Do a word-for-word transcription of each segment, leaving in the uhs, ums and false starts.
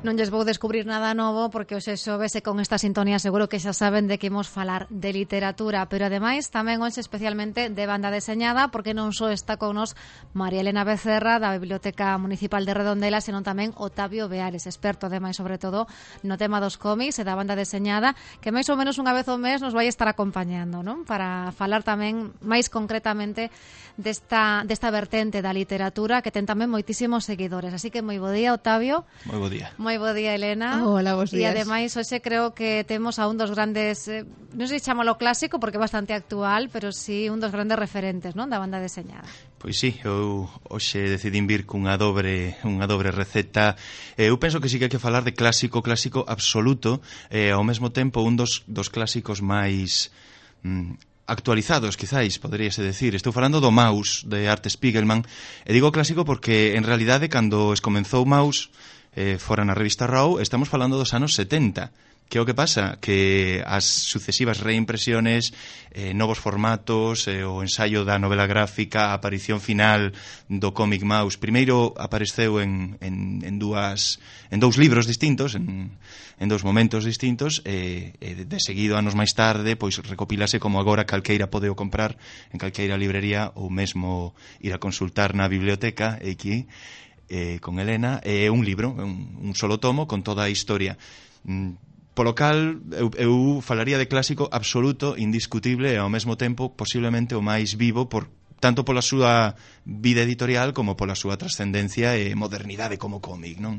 Non lles vou descubrir nada novo porque hoxe xoves e con esta sintonía seguro que xa saben de que imos falar de literatura, pero ademais tamén hoxe especialmente de banda deseñada, porque non só está con nos María Elena Becerra da Biblioteca Municipal de Redondela, senón tamén Otavio Beares, experto ademais sobre todo no tema dos cómics e da banda deseñada, que máis ou menos unha vez ao mes nos vai estar acompañando, non? Para falar tamén máis concretamente desta, desta vertente da literatura que ten tamén moitísimos seguidores. Así que moi bo día, Otavio. Moi bo día. Moi bo día, Elena. Hola, bos días. E ademais, hoxe creo que temos a un dos grandes, eh, non sei se chamalo clásico porque é bastante actual, pero sí un dos grandes referentes, non, da banda deseñada. Pois sí, eu hoxe decidín vir cunha dobre, unha dobre receta. Eu penso que sí que hai que falar de clásico, clásico absoluto, e ao mesmo tempo un dos, dos clásicos máis mm, actualizados, quizáis, poderíase decir. Estou falando do Maus, de Art Spiegelman, e digo clásico porque, en realidade, cando es comenzou Maus, eh, fora na revista Raw, estamos falando dos anos setenta. Que o que pasa? Que as sucesivas reimpresiones, eh, novos formatos, eh, o ensaio da novela gráfica, a aparición final do cómic Maus, primeiro apareceu en, en, en, dúas, en dous libros distintos, en, en dous momentos distintos, e, e de seguido, anos máis tarde, pois recopilase como agora calqueira pode o comprar en calqueira librería ou mesmo ir a consultar na biblioteca aquí, eh, con Elena, é eh, un libro, un, un solo tomo con toda a historia. Mm, Polo cal, eu, eu falaría de clásico absoluto, indiscutible e ao mesmo tempo posiblemente o máis vivo por tanto pola súa vida editorial como pola súa trascendencia e modernidade como cómic, non?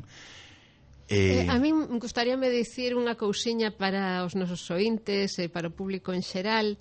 Eh, a mí gustaríame dicir unha cousiña para os nosos ointes e para o público en xeral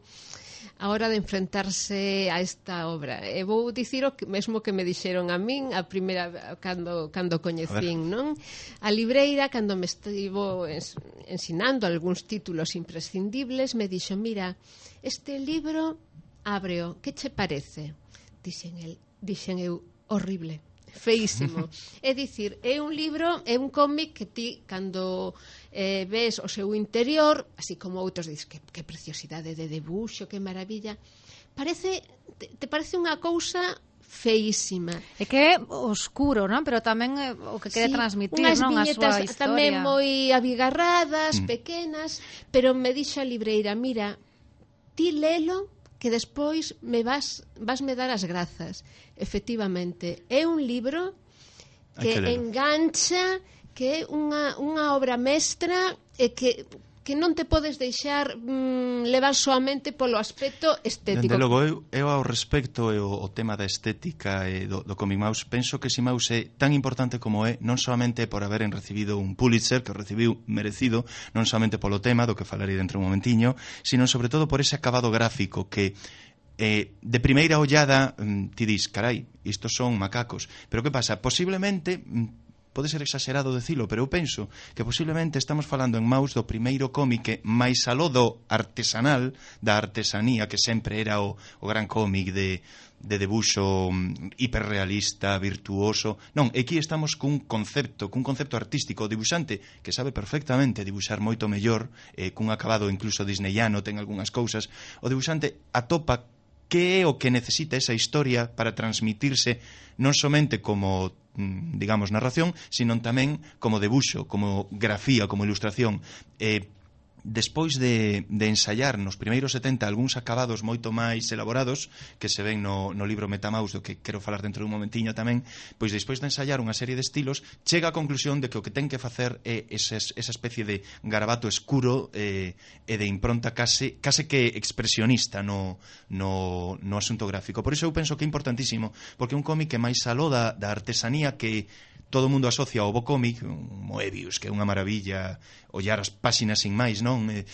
a hora de enfrentarse a esta obra. E vou dicir o que, mesmo que me dixeron a min a primeira cando, cando coñecín, non? A libreira, cando me estivo ens, ensinando algúns títulos imprescindibles, me dixo, mira, este libro, ábreo, que che parece? Dixen, el, dixen eu, horrible, feísimo. É dicir, é un libro, é un cómic que ti, cando eh, ves o seu interior, así como outros dices, que, que preciosidade de debuxo, que maravilla, parece, te, te parece unha cousa feísima. É que é oscuro, non? Pero tamén é o que quere sí, transmitir, non? A súa historia. Tamén moi abigarradas, mm. pequenas, pero me dixo a libreira, mira, ti lelo, que despois me vas, vas me dar as grazas. Efectivamente, é un libro que, que engancha, que é unha, unha obra mestra e que, que non te podes deixar mm, levar soamente polo aspecto estético. Dende logo, eu, eu ao respecto e o, o tema da estética e do, do Comic Maus, penso que si Maus é tan importante como é, non solamente por haberen recibido un Pulitzer, que o recibiu merecido, non solamente polo tema, do que falarei dentro un momentiño, sino sobre todo por ese acabado gráfico que eh, de primeira ollada mm, ti dis, carai, estos son macacos, pero que pasa? Posiblemente mm, pode ser exagerado decilo, pero eu penso que posiblemente estamos falando en Maus do primeiro cómic máis aló do artesanal, da artesanía, que sempre era o, o gran cómic de, de debuxo hiperrealista, virtuoso. Non, aquí estamos cun concepto, cun concepto artístico, o dibuxante que sabe perfectamente dibuxar moito mellor, eh, cun acabado incluso disneyano, ten algunhas cousas. O dibuxante atopa que é o que necesita esa historia para transmitirse non somente como, digamos, narración, sino tamén como debuxo, como grafía, como ilustración. Eh, despois de, de ensaiar nos primeiros setenta algúns acabados moito máis elaborados que se ven no, no libro Metamaus, do que quero falar dentro dun momentiño tamén, pois despois de ensaiar unha serie de estilos chega a conclusión de que o que ten que facer é esa, esa especie de garabato escuro eh, e de impronta case, case que expresionista no, no, no asunto gráfico. Por iso eu penso que é importantísimo, porque un cómic é máis aló da, da artesanía que todo o mundo asocia ao bo cómic, un Moebius, que é unha maravilla, ollar as páxinas sin máis, non? É,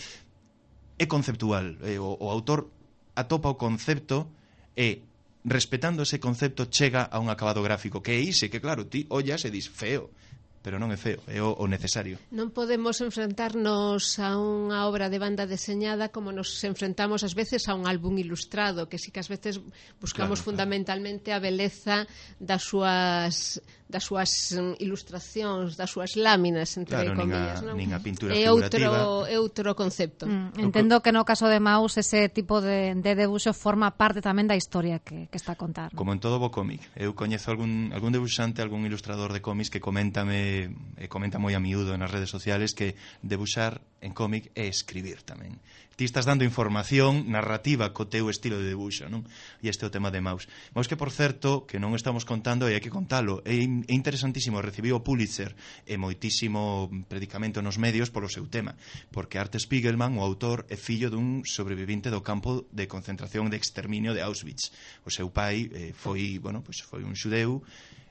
é conceptual. É, o, o autor atopa o concepto e, respetando ese concepto, chega a un acabado gráfico, que é ise, que claro, ti ollas e dis feo, pero non é feo, é o, o necesario. Non podemos enfrentarnos a unha obra de banda deseñada como nos enfrentamos ás veces a un álbum ilustrado, que sí que ás veces buscamos claro, fundamentalmente claro. a beleza das súas das súas ilustracións, das súas láminas, entre claro, comillas, non? Nin a pintura é figurativa. É outro concepto. Mm, entendo que no caso de Maus ese tipo de, de debuxo forma parte tamén da historia que, que está a contar, ¿no? Como en todo bo cómic. Eu coñezo algún, algún debuxante, algún ilustrador de cómics que coméntame e, e comenta moi a miúdo nas redes sociales que debuxar en cómic é escribir tamén. Ti estás dando información narrativa co teu estilo de debuxo, non? E este é o tema de Maus. Maus que, por certo, que non estamos contando e hai que contalo, é, é interesantísimo, recibiu o Pulitzer e moitísimo predicamento nos medios polo seu tema, porque Art Spiegelman, o autor, é fillo dun sobrevivinte do campo de concentración de exterminio de Auschwitz. O seu pai eh, foi, bueno, pois foi un xudeu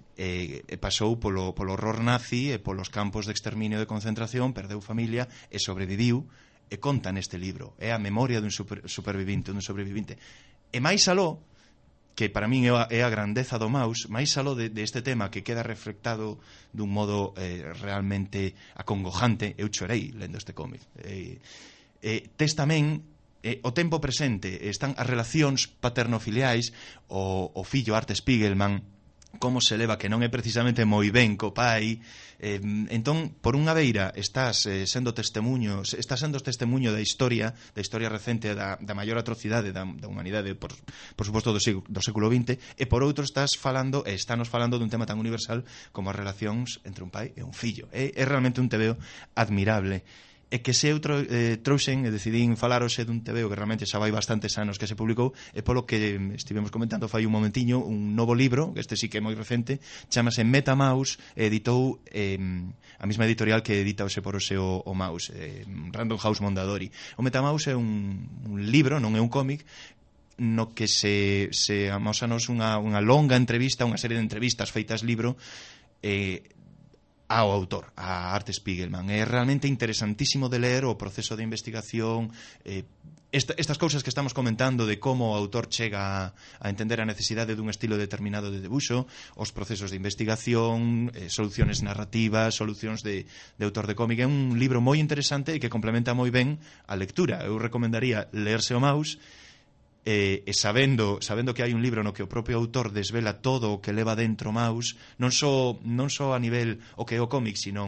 e, e pasou polo, polo horror nazi e polos campos de exterminio de concentración, perdeu familia e sobreviviu, e conta neste libro. É a memoria dun super, supervivinte, dun sobrevivinte. E máis aló, que para min é a, é a grandeza do Maus, máis aló de, de este tema que queda reflectado dun modo eh, realmente acongojante, eu chorei lendo este cómic. Eh, eh, tes tamén eh, o tempo presente, están as relacións paternofiliais, o, o fillo Art Spiegelman, como se leva, que non é precisamente moi ben co pai. Eh, entón, por unha beira, estás eh, sendo testemunho, estás sendo testemunho da historia, da historia recente da, da maior atrocidade da, da humanidade, por, por suposto, do, do século vinte, e por outro estás falando, e estános falando dun tema tan universal como as relacións entre un pai e un fillo. É, é realmente un tebeo admirable. E que se eu tro, eh, trouxen e decidín falar hoxe dun tebeo que realmente xa vai bastantes anos que se publicou, e polo que estivemos comentando fai un momentiño, un novo libro, que este sí que é moi recente, chamase Metamaus, e editou eh, a mesma editorial que edita hoxe por hoxe o, o Maus, eh, Random House Mondadori. O Metamaus é un, un libro, non é un cómic, no que se, se amosanos unha, unha longa entrevista, unha serie de entrevistas feitas libro, eh, ao autor, a Art Spiegelman. É realmente interesantísimo de ler o proceso de investigación, eh, esta, estas cousas que estamos comentando de como o autor chega a, a entender a necesidade dun estilo determinado de debuxo, os procesos de investigación, eh, soluciones narrativas, solucións de, de autor de cómic. É un libro moi interesante e que complementa moi ben a lectura. Eu recomendaría leerse o Maus, E, e sabendo sabendo que hai un libro no que o propio autor desvela todo o que leva dentro Maus, non só non só a nivel o que é o cómic, sino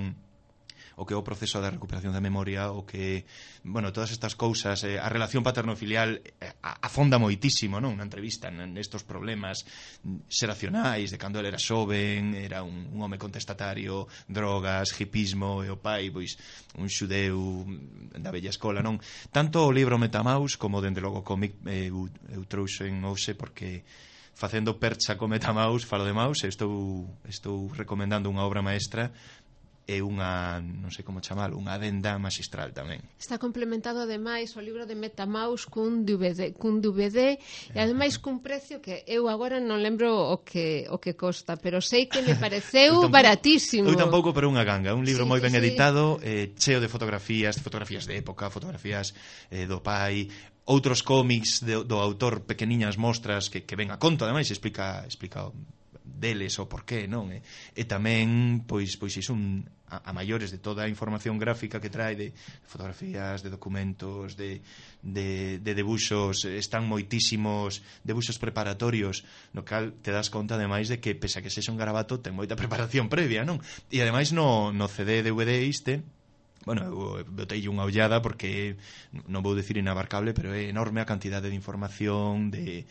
o que é o proceso da recuperación da memoria, o que, bueno, todas estas cousas, eh, a relación paterno-filial eh, afonda moitísimo, non? Na entrevista nestos problemas xeracionais de cando ele era xoven, era un, un home contestatario, drogas, hipismo, e o pai, pois, un xudeu da bella escola, non? Tanto o libro Metamaus como, dende logo, o cómic eh, eu, eu trouxen hoxe porque facendo percha co Metamaus, falo de Maus, e estou, estou recomendando unha obra maestra é unha, non sei como chamalo, unha adenda magistral tamén. Está complementado ademais o libro de Metamaus cun D V D, cun D V D e ademais cun precio que eu agora non lembro o que o que costa, pero sei que me pareceu eu tampouco, baratísimo. Eu tampouco, pero unha ganga, un libro sí, moi ben sí. editado, eh, cheo de fotografías, fotografías de época, fotografías eh, do pai, outros cómics de, do autor, pequeniñas mostras que, que ven a conto, ademais explica explica deles o porqué, non? E, e tamén, pois, pois iso un, a, a maiores de toda a información gráfica que trae de fotografías, de documentos, de, de, de debuxos, están moitísimos debuxos preparatorios, no cal te das conta ademais de que, pese a que sexa un garabato, ten moita preparación previa, non? E ademais no, no C D D V D este, bueno, eu botei unha ollada porque non vou dicir inabarcable, pero é enorme a cantidade de información, de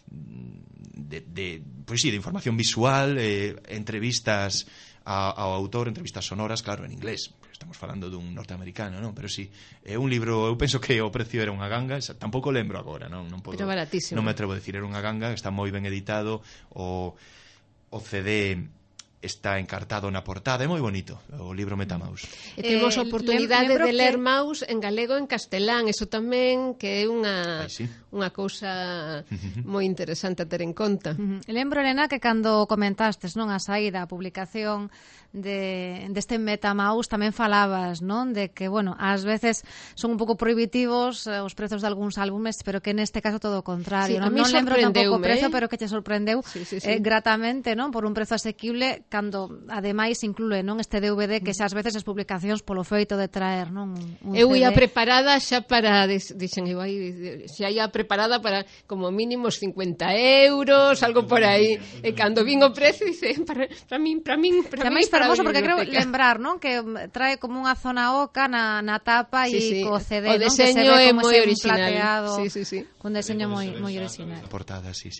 de, de pois sí, de información visual, eh, entrevistas a, ao autor, entrevistas sonoras, claro, en inglés. Estamos falando dun norteamericano, non? Pero sí, é un libro, eu penso que o precio era unha ganga, tampouco lembro agora, non? Non podo, pero baratísimo. Non me atrevo a decir, era unha ganga, está moi ben editado, o, o C D está encartado na portada, é moi bonito o libro Metamaus. E temos a oportunidade eh, de ler que... Maus en galego e en castelán, eso tamén que é unha Ai, sí. unha cousa moi interesante a ter en conta. Uh-huh. Lembro, Elena, que cando comentastes, non, a saída, a publicación de deste Metamaus, tamén falabas, non, de que, bueno, ás veces son un pouco prohibitivos eh, os prezos de algúns álbumes, pero que neste caso todo o contrario. Sí, non, non lembro tampouco o prezo, pero que te sorprendeu sí, sí, sí. Eh, gratamente, non, por un prezo asequible, cando ademais inclúe, non, este D V D que xa ás veces as publicacións polo feito de traer, non, un eu C D. ia preparada xa para, dixen eu aí, xa ia preparada para como mínimo cincuenta euros, algo por aí, e cando vin o precio dice, para, para min, para min, para min, para hermoso, porque creo lembrar, non, que trae como unha zona oca na, na tapa e sí, sí. co C D, o non, deseño que se ve é como moi ese original. plateado, sí, sí, sí. un deseño moi moi original. A portada, sí, sí.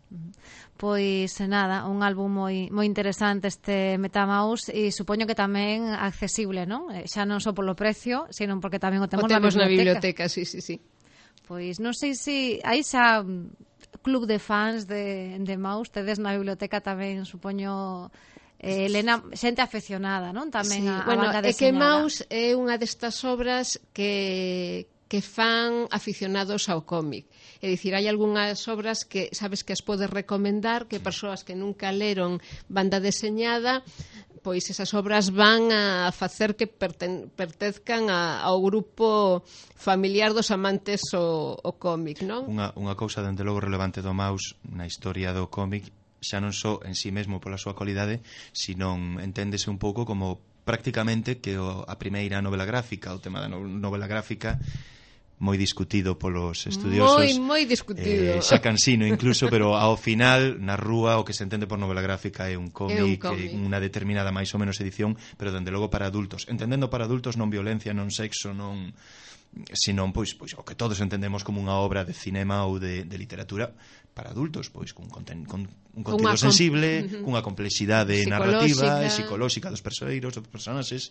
Pois nada, un álbum moi moi interesante este Metamaus e supoño que tamén accesible, non? Xa non só polo precio, sino porque tamén o temos, o temos na na biblioteca, biblioteca. sí, sí, sí. Pois non sei se hai xa club de fans de, de Maus, tedes na biblioteca tamén, supoño, eh, Elena, xente afeccionada, non? Tamén sí. a, a bueno, banda deseñada. É que Maus é unha destas obras que que fan aficionados ao cómic. É dicir, hai algunhas obras que sabes que as podes recomendar, que persoas que nunca leron banda deseñada, pois esas obras van a facer que perten pertezcan a, ao grupo familiar dos amantes o, o cómic, non? Unha, unha cousa, dende logo, relevante do Maus na historia do cómic, xa non só en sí mesmo pola súa cualidade, sino enténdese un pouco como prácticamente que o, a primeira novela gráfica, o tema da novela gráfica, moi discutido polos estudiosos. Moi, moi discutido. Eh, xa cansino incluso, pero ao final, na rúa, o que se entende por novela gráfica é un cómic, é unha determinada máis ou menos edición, pero dende logo para adultos. Entendendo para adultos non violencia, non sexo, non... senón, pois, pois, o que todos entendemos como unha obra de cinema ou de, de literatura para adultos, pois, con, conten, con un contido sensible, uh-huh. cunha complexidade narrativa e psicolóxica dos persoeiros, dos personaxes...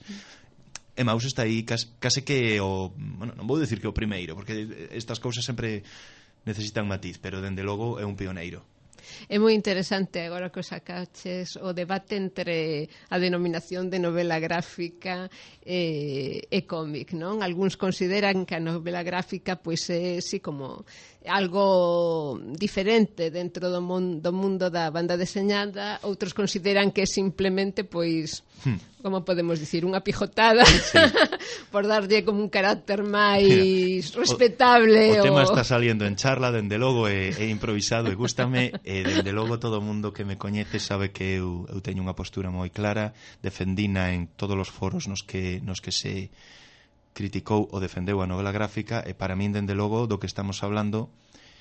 E Maus está aí case, case que o... Bueno, non vou dicir que o primeiro, porque estas cousas sempre necesitan matiz, pero dende logo é un pioneiro. É moi interesante agora que os sacaches o debate entre a denominación de novela gráfica e, e cómic, non? Algúns consideran que a novela gráfica pois é si como algo diferente dentro do, mon, do mundo da banda deseñada, outros consideran que é simplemente pois hmm. como podemos dicir, unha pijotada sí. por darlle como un carácter máis respetable. O, o tema o... está saliendo en charla, dende logo é, é improvisado e gústame, e dende logo todo o mundo que me coñece sabe que eu, eu teño unha postura moi clara, defendina en todos os foros nos que, nos que se criticou ou defendeu a novela gráfica, e para min, dende logo, do que estamos hablando,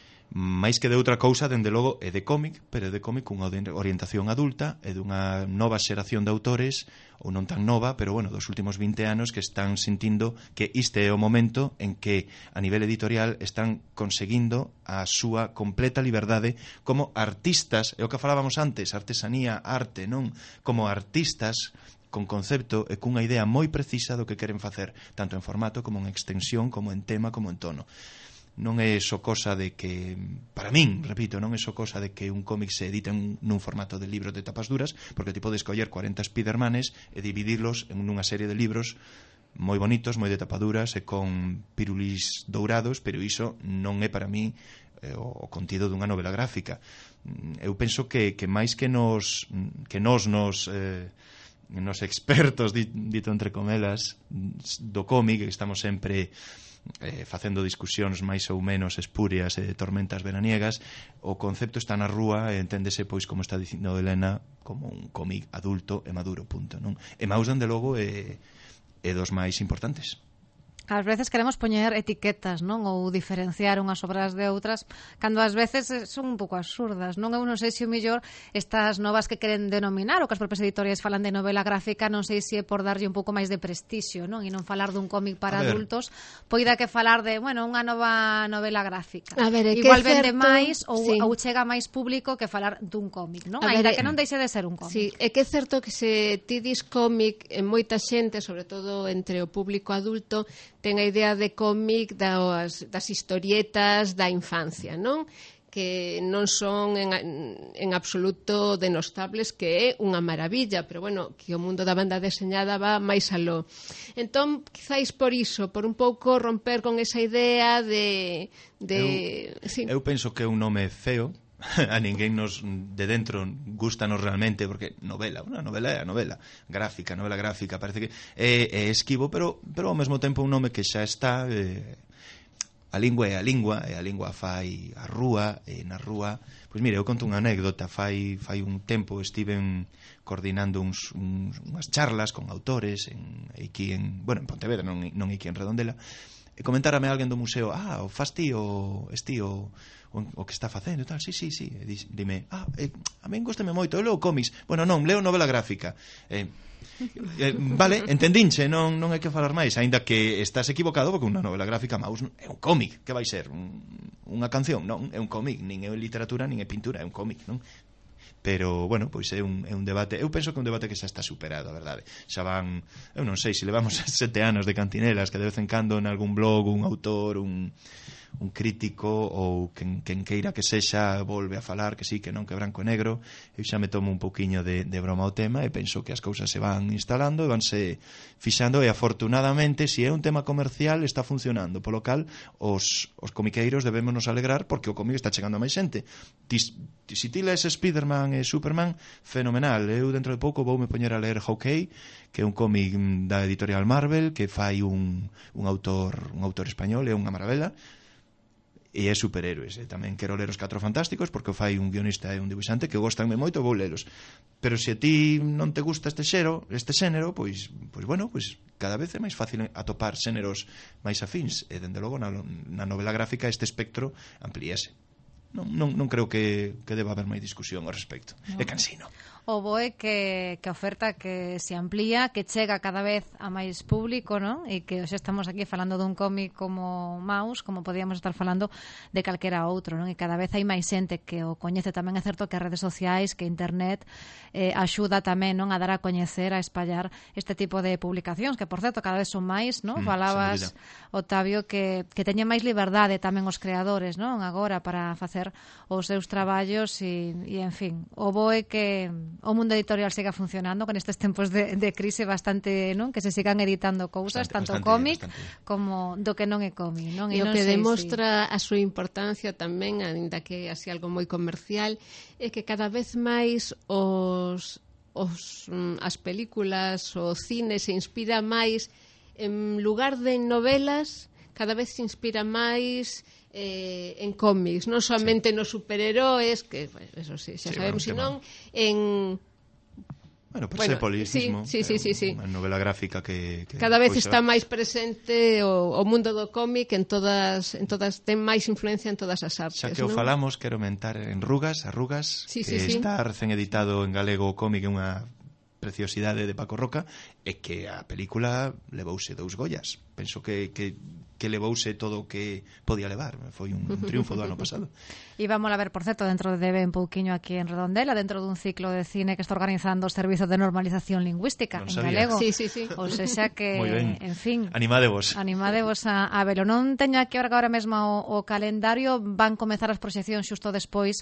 máis que de outra cousa, dende logo, é de cómic, pero é de cómic cunha orientación adulta, é dunha nova xeración de autores, ou non tan nova, pero, bueno, dos últimos vinte anos que están sentindo que este é o momento en que, a nivel editorial, están conseguindo a súa completa liberdade como artistas, é o que falábamos antes, artesanía, arte, non? Como artistas con concepto e cunha idea moi precisa do que queren facer, tanto en formato como en extensión, como en tema, como en tono. Non é só cosa de que, para min, repito, non é só cosa de que un cómic se edite nun formato de libros de tapas duras, porque ti podes coller corenta Spidermanes e dividirlos en unha serie de libros moi bonitos, moi de tapaduras e con pirulis dourados, pero iso non é para mí eh, o contido dunha novela gráfica. Eu penso que, que máis que nos que nos nos eh, nos expertos, dito entre comelas, do cómic, que estamos sempre eh, facendo discusións máis ou menos espurias e de tormentas veraniegas, o concepto está na rúa e enténdese, pois, como está dicindo Elena, como un cómic adulto e maduro, punto, non? E Maus, dende logo, é, é dos máis importantes. Ás veces queremos poñer etiquetas, non? Ou diferenciar unhas obras de outras, cando ás veces son un pouco absurdas, non? Eu non sei se o mellor estas novas que queren denominar, ou que as propias editoriais falan de novela gráfica, non sei se é por darlle un pouco máis de prestixio, non? E non falar dun cómic para adultos, poida que falar de, bueno, unha nova novela gráfica. A ver, igual vende certo, máis ou, sí. ou chega máis público que falar dun cómic, non? A Ainda ver, que non deixe de ser un cómic. Sí, é que é certo que se ti dis cómic, en moita xente, sobre todo entre o público adulto, ten a idea de cómic das, das historietas da infancia, non? Que non son en, en absoluto denostables, que é unha maravilla, pero bueno, que o mundo da banda deseñada va máis aló. Entón, quizáis por iso, por un pouco romper con esa idea de... de eu, sí. eu penso que é un nome feo, a ninguén nos de dentro gustanos realmente, porque novela, unha novela é a novela gráfica, novela gráfica, parece que é, é esquivo, pero, pero ao mesmo tempo un nome que xa está, eh, a lingua é a lingua, e a lingua fai a rúa, e na rúa, pois mire, eu conto unha anécdota, fai, fai un tempo estiven coordinando uns, uns, unhas charlas con autores en, aquí en, bueno, en Pontevedra, non, non aquí en Redondela, e comentárame alguén do museo, ah, o fas ti o esti o O, o que está facendo e tal, sí, sí, sí. E dime, ah, eh, a min gostame moito, eu leo cómics. Bueno, non, leo novela gráfica. Eh, eh, vale, entendinche, non, non hai que falar máis, aínda que estás equivocado, porque unha novela gráfica, Maus, é un cómic, que vai ser? Un, unha canción, non, é un cómic, nin é literatura, nin é pintura, é un cómic, non? Pero, bueno, pois é un, é un debate, eu penso que é un debate que xa está superado, a verdade. Xa van, eu non sei, se levamos sete anos de cantinelas, que de vez en cando en algún blog un autor, un un crítico ou quen, quen queira que sexa volve a falar que sí, que non, que branco e negro. Eu xa me tomo un pouquiño de, de broma ao tema e penso que as cousas se van instalando e vanse fixando, e afortunadamente, se é un tema comercial, está funcionando, polo cal os, os comiqueiros debemos nos alegrar porque o cómic está chegando a máis xente. Ti, ti, si ti lees Spiderman e Superman, fenomenal. Eu dentro de pouco voume poñer a ler Hawkeye, que é un cómic da editorial Marvel que fai un, un autor un autor español, é unha maravela, e é superhéroes. E tamén quero ler os Catro Fantásticos porque o fai un guionista e un dibuixante que gostanme moito, vou lelos. Pero se a ti non te gusta este xero, este xénero, pois, pois bueno, pois cada vez é máis fácil atopar xéneros máis afíns, e dende logo na, na novela gráfica este espectro amplíase. Non, non, non creo que, que deba haber máis discusión ao respecto. No. É cansino. O boe que, que a oferta que se amplía, que chega cada vez a máis público, non? E que hoxe estamos aquí falando dun cómic como Maus, como podíamos estar falando de calquera outro, non? E cada vez hai máis xente que o coñece. Tamén é certo que as redes sociais, que internet eh, axuda tamén, non, a dar a coñecer, a espallar este tipo de publicacións, que por certo cada vez son máis, non? Mm, Falabas, Octavio, que, que teñen máis liberdade tamén os creadores, non? Agora para facer os seus traballos e, e en fin, o boe que o mundo editorial siga funcionando con estes tempos de, de crise bastante, non? Que se sigan editando cousas, bastante, tanto bastante, cómic bastante. Como do que non é cómic, non? E o que demostra si... a súa importancia tamén, ainda que así algo moi comercial, é que cada vez máis os, os as películas, o cine se inspira máis en lugar de novelas, cada vez se inspira máis eh, en cómics, non somente sí. nos superheróis, que pues, eso sí, xa sí, sabemos, bueno, senón en bueno, Persepolis bueno, sí, sí, sí, sí, sí. Unha novela gráfica que, que cada vez está máis presente o, o mundo do cómic en todas, en todas ten máis influencia en todas as artes. Xa que o ¿no? falamos, quero mentar en Rugas, Arrugas, sí, que sí, está sí. recén editado en galego o cómic, é unha preciosidade de Paco Roca, e que a película levouse dous Goyas. Penso que, que, que levouse todo o que podía levar. Foi un, un triunfo do ano pasado. E vamos a ver, por certo, dentro de ben pouquiño aquí en Redondela, dentro dun ciclo de cine que está organizando o Servizo de Normalización Lingüística non en sabía. galego. Sí, sí, sí. Ou sexa que, en fin, animadevos. Animadevos a, a velo. Non teño aquí agora mesmo o, o calendario, van comezar as proxeccións xusto despois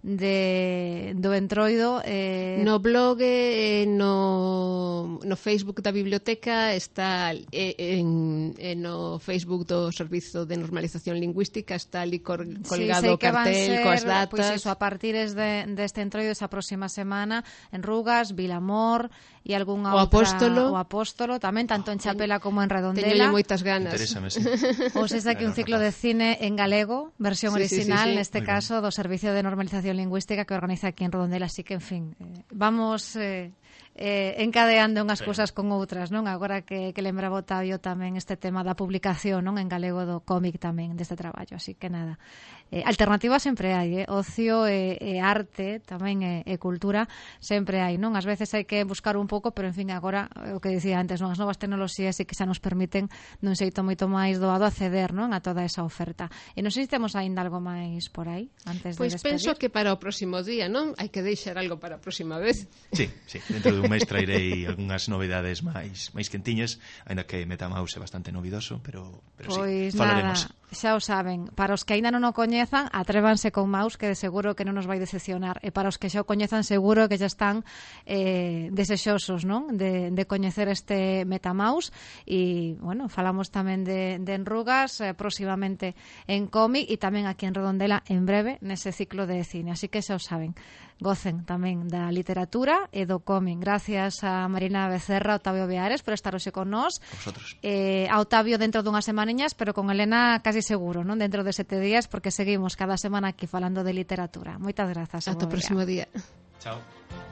de, do entroido. Eh... No blog, eh, no, no Facebook da biblioteca está eh, en, en no Facebook do Servizo de Normalización Lingüística está ali cor, colgado o sí, cartel coas datas. Pois iso, a partir de, deste entroido esa próxima semana en Rugas, Vilamor e algunha o outra, Apóstolo. o Apóstolo, tamén tanto en Chapela como en Redondela. Teñolle moitas ganas. Interésame, sí. Ou seja que un ciclo de cine en galego, versión sí, original, sí, sí, sí. neste Muy caso bien. do Servicio de Normalización Lingüística que organiza aquí en Redondela, así que en fin, eh, vamos eh, eh, encadeando unhas sí. cousas con outras, non? Agora que, que lembraba Octavio tamén este tema da publicación, non? En galego do cómic tamén deste traballo, así que nada. Eh, alternativa sempre hai, eh? Ocio e, e arte tamén e, e cultura sempre hai, non? Ás veces hai que buscar un pouco, pero en fin, agora o que dicía antes, non? As novas tecnoloxías e que xa nos permiten dun xeito moito máis doado acceder, non? A toda esa oferta. E non sei se temos aínda algo máis por aí antes Pois de despedir. penso que para o próximo día, non? Hai que deixar algo para a próxima vez. Sí, sí, dentro dun mes trairei algunhas novidades máis máis quentiñas, aínda que Metamaus é bastante novidoso, pero, pero pois sí, falaremos. Nada, xa o saben. Para os que aínda non o coñezan, atrévanse con Maus, que de seguro que non nos vai decepcionar. E para os que xa o coñezan, seguro que xa están eh, desexosos, non? De, de coñecer este Metamaus. E, bueno, falamos tamén de, de Enrugas, eh, próximamente en cómic, e tamén aquí en Redondela, en breve, nese ciclo de cine. Así que xa o saben. Gocen tamén da literatura e do cómic. Gracias a Marina Becerra, Octavio Beares, por estar hoxe con nós. Eh, a Octavio dentro dunhas semaniñas, pero con Elena casi seguro, non? Dentro de sete días, porque seguimos cada semana aquí falando de literatura. Moitas grazas. Ata o próximo día. Chao.